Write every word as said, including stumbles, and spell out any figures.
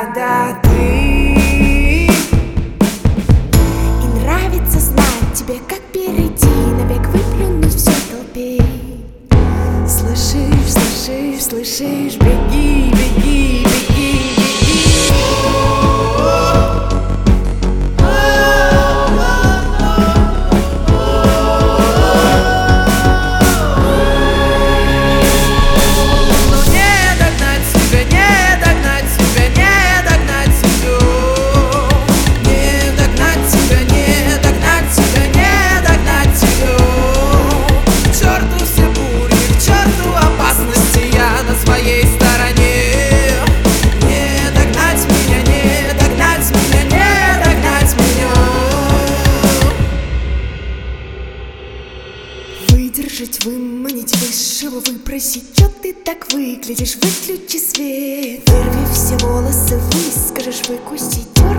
да, да, ты. И нравится знать тебе, как перейти, навек выплюнуть все в толпе. Слышишь, слышишь, слышишь, беги, беги, беги, беги. Выдержать, выманить, высшего выпросить. Чё ты так выглядишь? Выключи свет. Вырви все волосы вниз, скажешь выкусить.